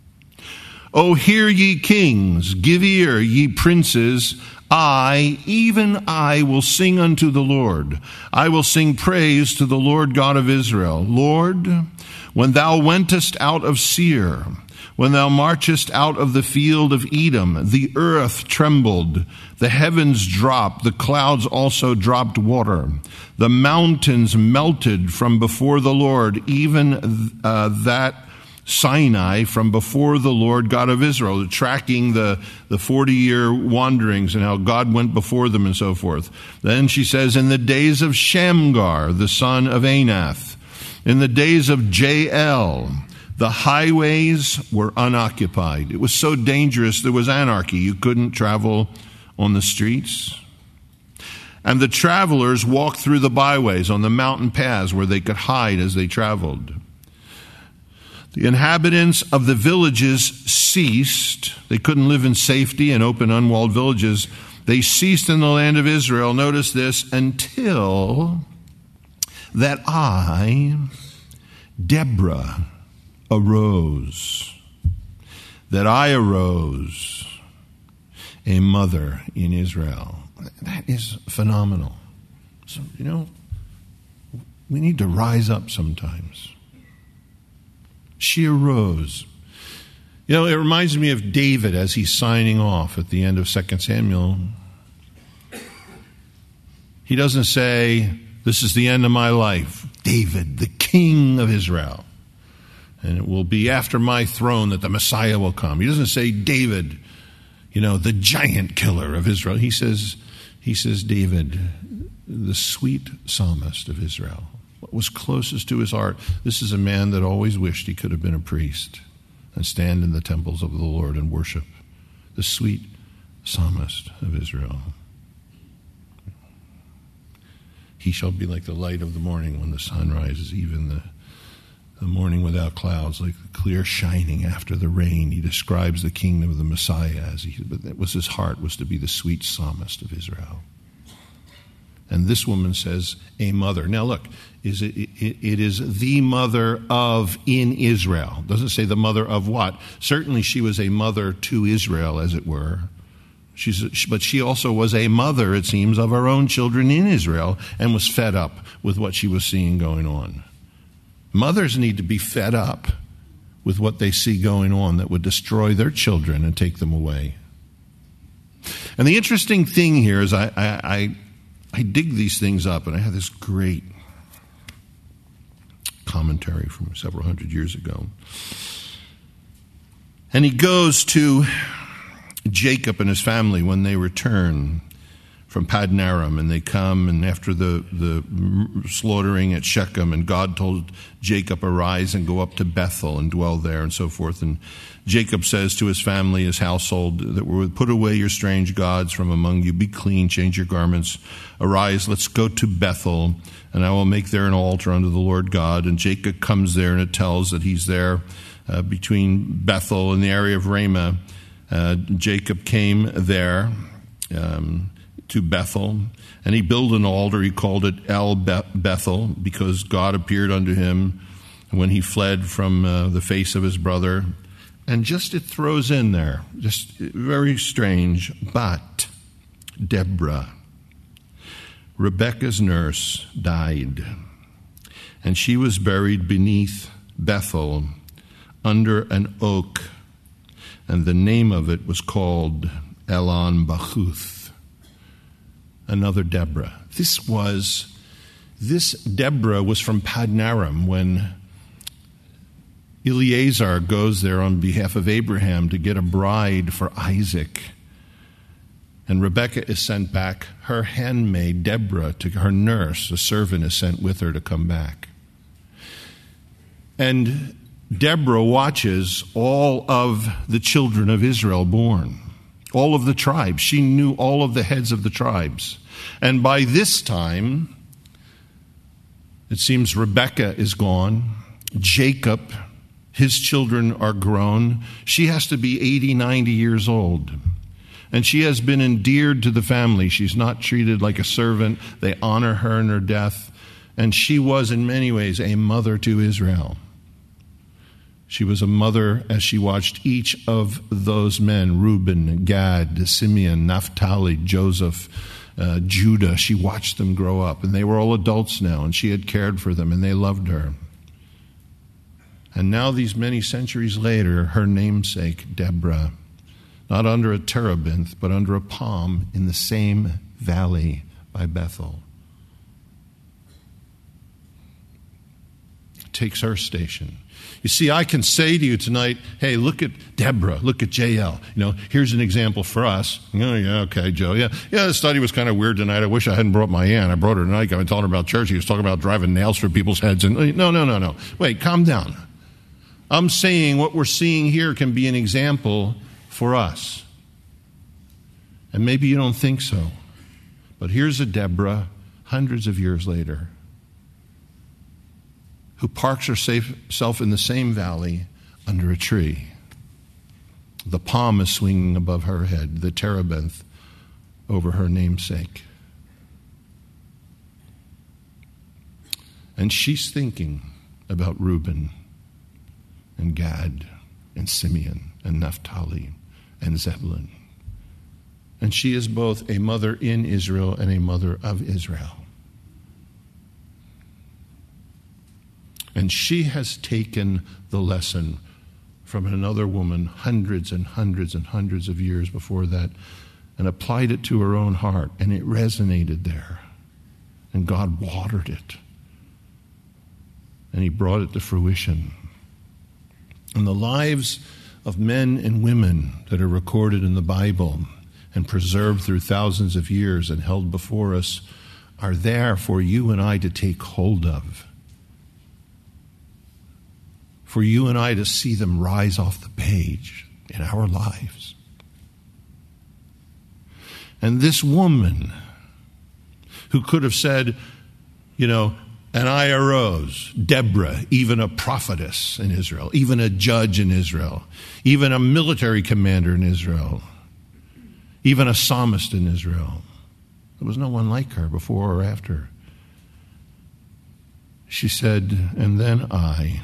"O hear ye kings, give ear, ye princes. I, even I, will sing unto the Lord. I will sing praise to the Lord God of Israel. Lord, when thou wentest out of Seir, when thou marchest out of the field of Edom, the earth trembled, the heavens dropped, the clouds also dropped water. The mountains melted from before the Lord, even that Sinai from before the Lord God of Israel," tracking the 40-year wanderings and how God went before them and so forth. Then she says, "In the days of Shamgar, the son of Anath, in the days of Jael, the highways were unoccupied." It was so dangerous, there was anarchy. You couldn't travel on the streets. "And the travelers walked through the byways on the mountain paths where they could hide as they traveled. The inhabitants of the villages ceased." They couldn't live in safety in open, unwalled villages. They ceased in the land of Israel, notice this, "until that I, Deborah, arose." That I arose, a mother in Israel. That is phenomenal. So, we need to rise up sometimes. She arose. It reminds me of David as he's signing off at the end of 2 Samuel. He doesn't say, "This is the end of my life. David, the king of Israel. And it will be after my throne that the Messiah will come." He doesn't say David, the giant killer of Israel. He says David, the sweet psalmist of Israel. What was closest to his heart. This is a man that always wished he could have been a priest and stand in the temples of the Lord and worship. The sweet psalmist of Israel. "He shall be like the light of the morning when the sun rises, even the morning without clouds, like the clear shining after the rain." He describes the kingdom of the Messiah but that was his heart, was to be the sweet psalmist of Israel. And this woman says, a mother. Now look, it is the mother of in Israel. It doesn't say the mother of what. Certainly she was a mother to Israel, as it were. But she also was a mother, it seems, of her own children in Israel and was fed up with what she was seeing going on. Mothers need to be fed up with what they see going on that would destroy their children and take them away. And the interesting thing here is I dig these things up, and I have this great commentary from several hundred years ago. And he goes to Jacob and his family when they return from Paddan Aram, and they come, and after the slaughtering at Shechem, and God told Jacob, "Arise and go up to Bethel and dwell there," and so forth. And Jacob says to his family, his household, that we're put away your strange gods from among you, be clean, change your garments, arise, let's go to Bethel, and I will make there an altar unto the Lord God. And Jacob comes there, and it tells that he's there between Bethel and the area of Ramah. Jacob came there. to Bethel, and he built an altar. He called it El Bethel, because God appeared unto him when he fled from the face of his brother. And just it throws in there, just very strange, but Deborah, Rebekah's nurse, died, and she was buried beneath Bethel under an oak, and the name of it was called Elon Bachuth. Another Deborah. This Deborah was from Padanaram when Eliezer goes there on behalf of Abraham to get a bride for Isaac. And Rebekah is sent back. Her handmaid, Deborah, to her nurse, a servant, is sent with her to come back. And Deborah watches all of the children of Israel born, all of the tribes. She knew all of the heads of the tribes. And by this time, it seems Rebekah is gone. Jacob, his children are grown. She has to be 80, 90 years old. And she has been endeared to the family. She's not treated like a servant. They honor her in her death. And she was, in many ways, a mother to Israel. She was a mother as she watched each of those men, Reuben, Gad, Simeon, Naphtali, Joseph, Judah. She watched them grow up. And they were all adults now, and she had cared for them, and they loved her. And now, these many centuries later, her namesake, Deborah, not under a terebinth, but under a palm in the same valley by Bethel, takes her station. You see, I can say to you tonight, hey, look at Deborah, look at JL. Here's an example for us. Oh, yeah, okay, Joe. Yeah, the study was kind of weird tonight. I wish I hadn't brought my aunt. I brought her tonight. I've been telling her about church. He was talking about driving nails through people's heads. And no. Wait, calm down. I'm saying what we're seeing here can be an example for us. And maybe you don't think so. But here's a Deborah, hundreds of years later, who parks herself in the same valley under a tree. The palm is swinging above her head, the terebinth over her namesake. And she's thinking about Reuben and Gad and Simeon and Naphtali and Zebulun. And she is both a mother in Israel and a mother of Israel. And she has taken the lesson from another woman hundreds and hundreds and hundreds of years before that and applied it to her own heart, and it resonated there. And God watered it. And he brought it to fruition. And the lives of men and women that are recorded in the Bible and preserved through thousands of years and held before us are there for you and I to take hold of. For you and I to see them rise off the page in our lives. And this woman who could have said, and I arose, Deborah, even a prophetess in Israel, even a judge in Israel, even a military commander in Israel, even a psalmist in Israel. There was no one like her before or after. She said, and then I,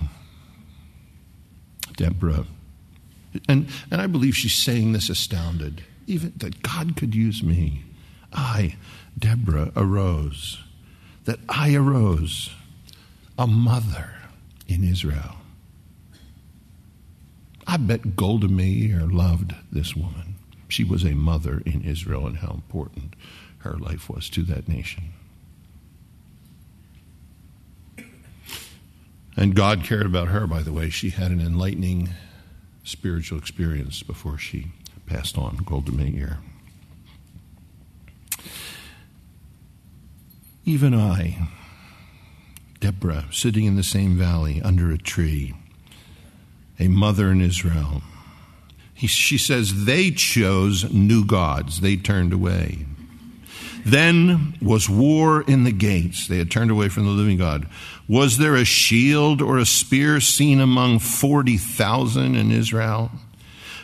Deborah, and I believe she's saying this astounded, even that God could use me. I, Deborah, arose. That I arose, a mother in Israel. I bet Golda Meir loved this woman. She was a mother in Israel, and how important her life was to that nation. And God cared about her, by the way. She had an enlightening spiritual experience before she passed on, Golda Meir. Even I, Deborah, sitting in the same valley under a tree, a mother in Israel. She says they chose new gods. They turned away. Then was war in the gates. They had turned away from the living God. Was there a shield or a spear seen among 40,000 in Israel?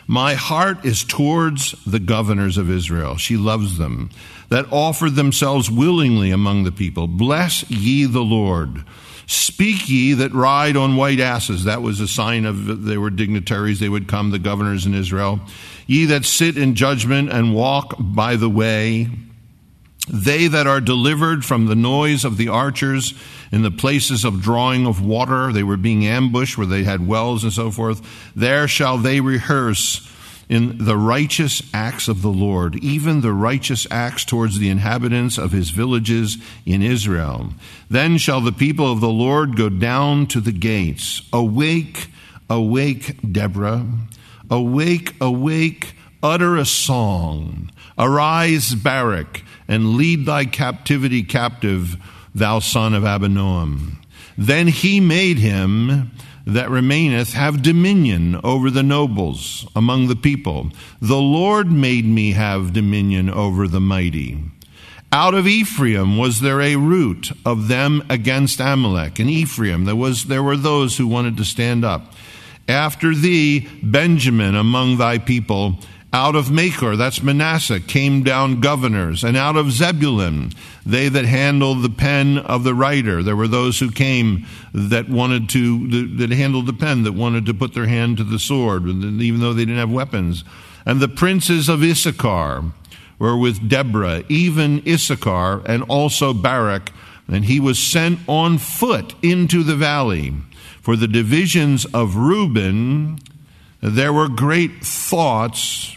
My heart is towards the governors of Israel. She loves them, that offer themselves willingly among the people. Bless ye the Lord. Speak ye that ride on white asses. That was a sign of they were dignitaries. They would come, the governors in Israel. Ye that sit in judgment and walk by the way. They that are delivered from the noise of the archers in the places of drawing of water. They were being ambushed where they had wells and so forth. There shall they rehearse in the righteous acts of the Lord, even the righteous acts towards the inhabitants of his villages in Israel. Then shall the people of the Lord go down to the gates. Awake, awake, Deborah. Awake, awake, utter a song. Arise, Barak, and lead thy captivity captive, thou son of Abinoam. Then he made him that remaineth have dominion over the nobles among the people. The Lord made me have dominion over the mighty. Out of Ephraim was there a root of them against Amalek. In Ephraim there were those who wanted to stand up. After thee, Benjamin among thy people. Out of Machor, that's Manasseh, came down governors, and out of Zebulun, they that handled the pen of the writer. There were those who came that handled the pen, that wanted to put their hand to the sword, even though they didn't have weapons. And the princes of Issachar were with Deborah, even Issachar, and also Barak, and he was sent on foot into the valley. For the divisions of Reuben, there were great thoughts,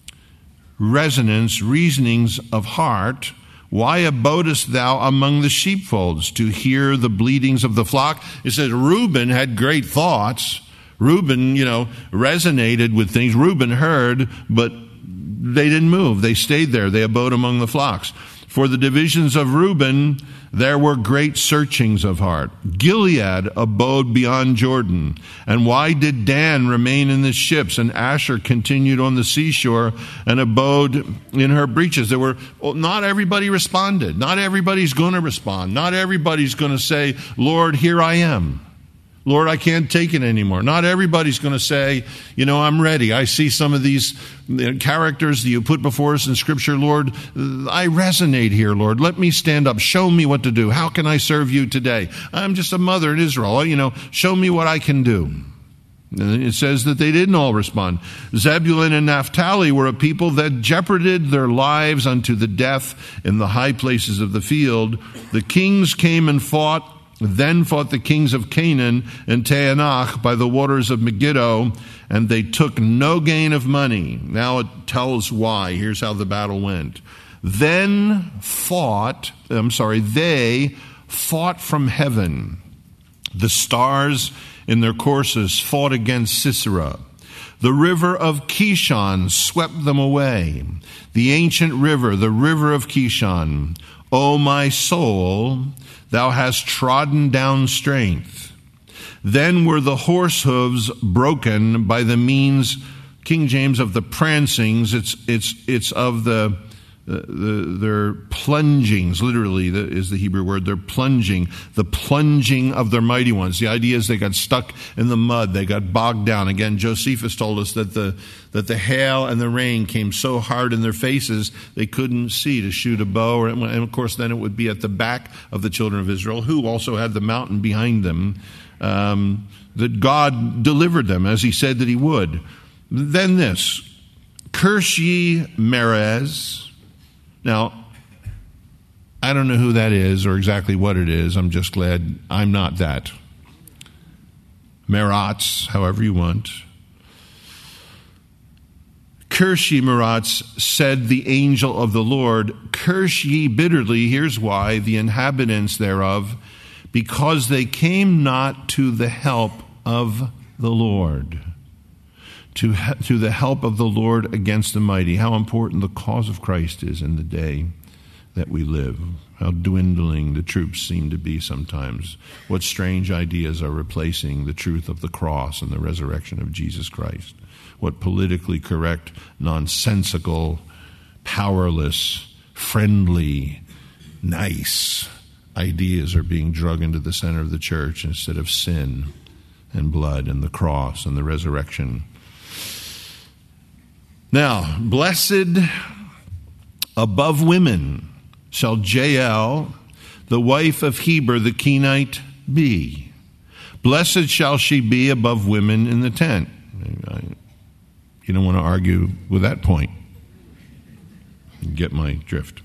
reasonings of heart. Why abodest thou among the sheepfolds to hear the bleatings of the flock? It says Reuben had great thoughts. Reuben, resonated with things. Reuben heard, but they didn't move. They stayed there. They abode among the flocks. For the divisions of Reuben, there were great searchings of heart. Gilead abode beyond Jordan. And why did Dan remain in the ships, and Asher continued on the seashore and abode in her breaches? Not everybody responded. Not everybody's going to respond. Not everybody's going to say, Lord, here I am. Lord, I can't take it anymore. Not everybody's going to say, I'm ready. I see some of these characters that you put before us in Scripture, Lord. I resonate here, Lord. Let me stand up. Show me what to do. How can I serve you today? I'm just a mother in Israel. Show me what I can do. And it says that they didn't all respond. Zebulun and Naphtali were a people that jeoparded their lives unto the death in the high places of the field. The kings came and fought. Then fought the kings of Canaan and Taanach by the waters of Megiddo, and they took no gain of money. Now it tells why. Here's how the battle went. They fought from heaven. The stars in their courses fought against Sisera. The river of Kishon swept them away. The ancient river, the river of Kishon. O my soul, thou hast trodden down strength. Then were the horse hooves broken by the means, King James, of the prancings. It's of their plungings, literally is the Hebrew word. They're plunging, the plunging of their mighty ones. The idea is they got stuck in the mud. They got bogged down. Again, Josephus told us that the hail and the rain came so hard in their faces they couldn't see to shoot a bow. And of course, then it would be at the back of the children of Israel, who also had the mountain behind them, that God delivered them as he said that he would. Then this, curse ye Merez. Now, I don't know who that is or exactly what it is. I'm just glad I'm not that. Meratz, however you want. Curse ye, Meratz, said the angel of the Lord. Curse ye bitterly, here's why, the inhabitants thereof, because they came not to the help of the Lord. To the help of the Lord against the mighty. How important the cause of Christ is in the day that we live. How dwindling the troops seem to be sometimes. What strange ideas are replacing the truth of the cross and the resurrection of Jesus Christ. What politically correct, nonsensical, powerless, friendly, nice ideas are being drug into the center of the church instead of sin and blood and the cross and the resurrection. Now, blessed above women shall Jael, the wife of Heber the Kenite, be. Blessed shall she be above women in the tent. You don't want to argue with that point. You get my drift.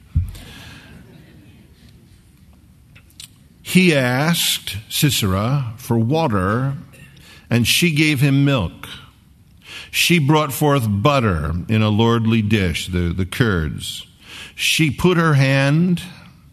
He asked Sisera for water, and she gave him milk. She brought forth butter in a lordly dish, the curds. She put her hand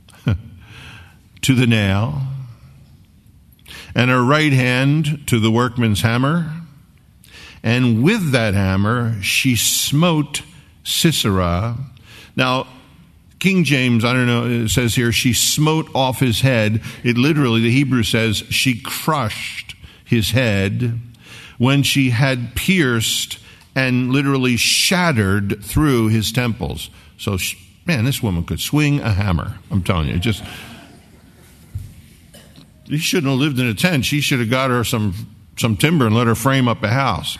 to the nail, and her right hand to the workman's hammer, and with that hammer she smote Sisera. Now, King James, I don't know, it says here, she smote off his head. It literally, the Hebrew says, she crushed his head when she had pierced and literally shattered through his temples. So, man, this woman could swing a hammer. I'm telling you, you shouldn't have lived in a tent. She should have got her some timber and let her frame up a house.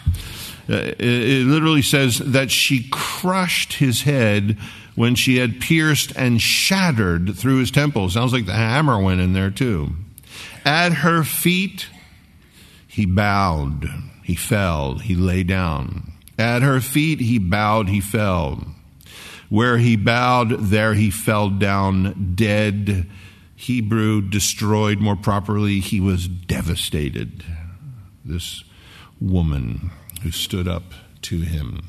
It literally says that she crushed his head when she had pierced and shattered through his temples. Sounds like the hammer went in there too. At her feet, he bowed, he fell, he lay down. At her feet, he bowed, he fell. Where he bowed, there he fell down dead. Hebrew, destroyed, more properly, he was devastated. This woman who stood up to him.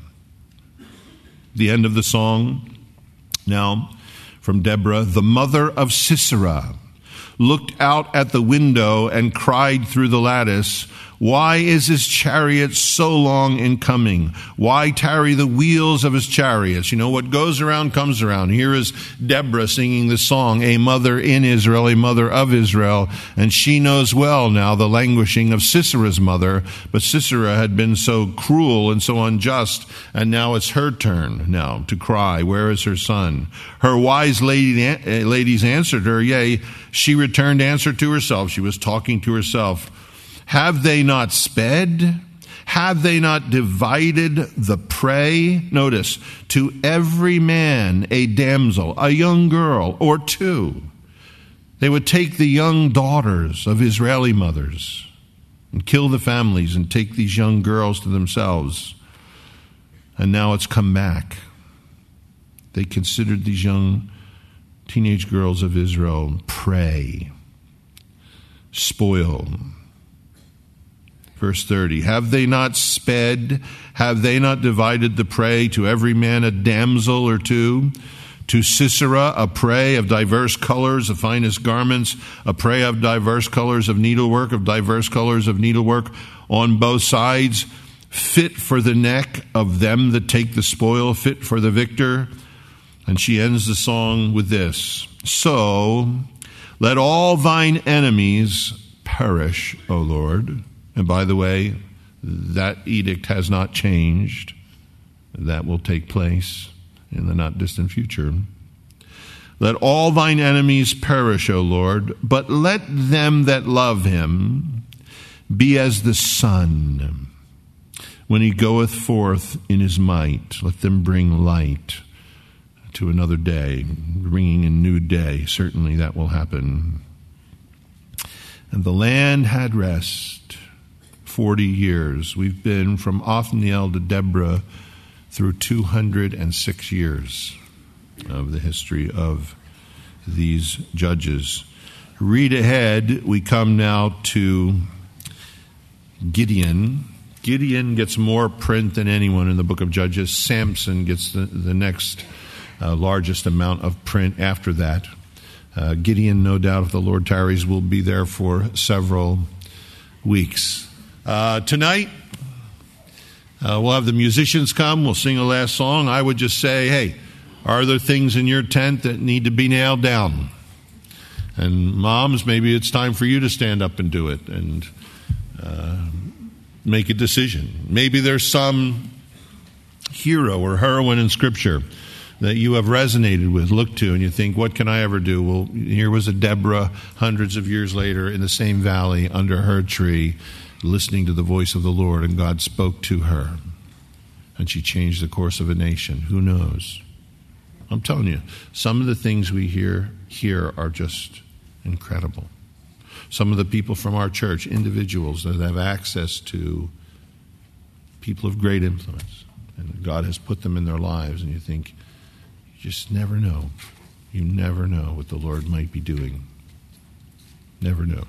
The end of the song. Now, from Deborah, the mother of Sisera looked out at the window and cried through the lattice, "Why is his chariot so long in coming? Why tarry the wheels of his chariots?" You know, what goes around comes around. Here is Deborah singing the song, a mother in Israel, a mother of Israel. And she knows well now the languishing of Sisera's mother. But Sisera had been so cruel and so unjust. And now it's her turn now to cry, "Where is her son?" Her wise ladies answered her, yea, she returned answer to herself. She was talking to herself. Have they not sped? Have they not divided the prey? Notice, to every man a damsel, a young girl, or two. They would take the young daughters of Israeli mothers and kill the families and take these young girls to themselves. And now it's come back. They considered these young teenage girls of Israel prey, spoil. Verse 30, have they not sped? Have they not divided the prey, to every man a damsel or two? To Sisera a prey of diverse colors, the finest garments, a prey of diverse colors of needlework, on both sides, fit for the neck of them that take the spoil, fit for the victor. And she ends the song with this: so let all thine enemies perish, O Lord. And by the way, that edict has not changed. That will take place in the not distant future. Let all thine enemies perish, O Lord, but let them that love him be as the sun when he goeth forth in his might. Let them bring light to another day, bringing a new day. Certainly that will happen. And the land had rest 40 years. We've been from Othniel to Deborah through 206 years of the history of these judges. Read ahead, we come now to Gideon. Gideon gets more print than anyone in the book of Judges. Samson gets the next largest amount of print after that. Gideon, no doubt, if the Lord tarries, will be there for several weeks. Tonight, we'll have the musicians come. We'll sing a last song. I would just say, hey, are there things in your tent that need to be nailed down? And moms, maybe it's time for you to stand up and do it and make a decision. Maybe there's some hero or heroine in Scripture that you have resonated with, looked to, and you think, what can I ever do? Well, here was a Deborah hundreds of years later in the same valley under her tree, listening to the voice of the Lord, and God spoke to her. and she changed the course of a nation. Who knows? I'm telling you, some of the things we hear here are just incredible. Some of the people from our church, individuals that have access to people of great influence, and God has put them in their lives, and you think, you just never know. You never know what the Lord might be doing. Never know.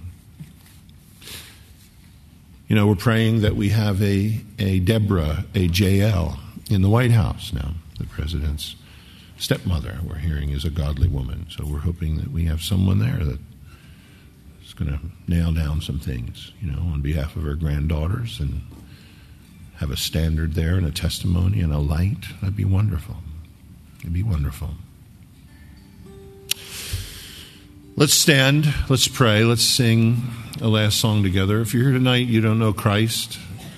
You know, we're praying that we have a Deborah, a JL, in the White House now. The president's stepmother, we're hearing, is a godly woman. So we're hoping that we have someone there that is going to nail down some things, you know, on behalf of her granddaughters and have a standard there and a testimony and a light. That'd be wonderful. It'd be wonderful. Let's stand, let's pray, let's sing a last song together. If you're here tonight, you don't know Christ.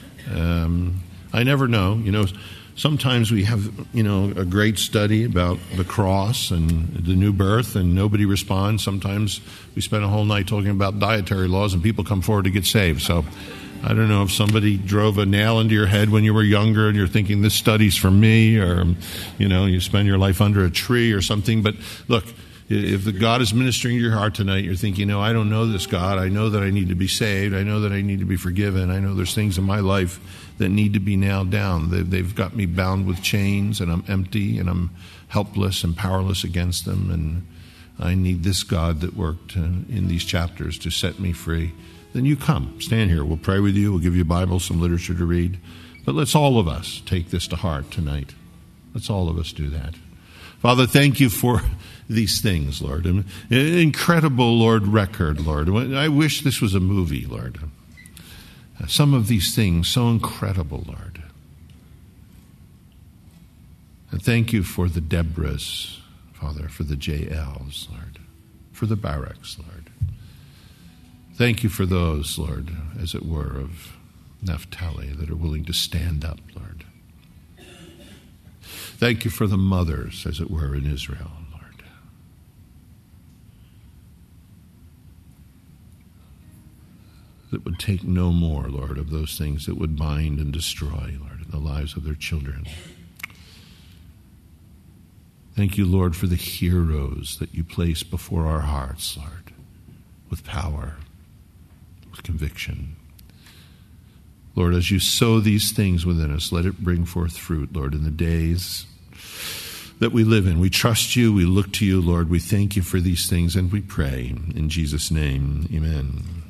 I never know. You know, sometimes we have, you know, a great study about the cross and the new birth, and nobody responds. Sometimes we spend a whole night talking about dietary laws, and people come forward to get saved. So I don't know if somebody drove a nail into your head when you were younger and you're thinking this study's for me, or, you know, you spend your life under a tree or something. But look, if the God is ministering to your heart tonight, you're thinking, no, I don't know this God. I know that I need to be saved. I know that I need to be forgiven. I know there's things in my life that need to be nailed down. They've got me bound with chains, and I'm empty, and I'm helpless and powerless against them. And I need this God that worked in these chapters to set me free. Then you come, stand here. We'll pray with you. We'll give you a Bible, some literature to read. But let's all of us take this to heart tonight. Let's all of us do that. Father, thank you for these things, Lord. An incredible, Lord, record, Lord. I wish this was a movie, Lord. Some of these things, so incredible, Lord. And thank you for the Deborahs, Father, for the JLs, Lord, for the Barracks, Lord. Thank you for those, Lord, as it were, of Naphtali that are willing to stand up, Lord. Thank you for the mothers, as it were, in Israel, Lord. That would take no more, Lord, of those things that would bind and destroy, Lord, in the lives of their children. Thank you, Lord, for the heroes that you place before our hearts, Lord, with power, with conviction. Lord, as you sow these things within us, let it bring forth fruit, Lord, in the days that we live in. We trust you. We look to you, Lord. We thank you for these things, and we pray in Jesus' name. Amen.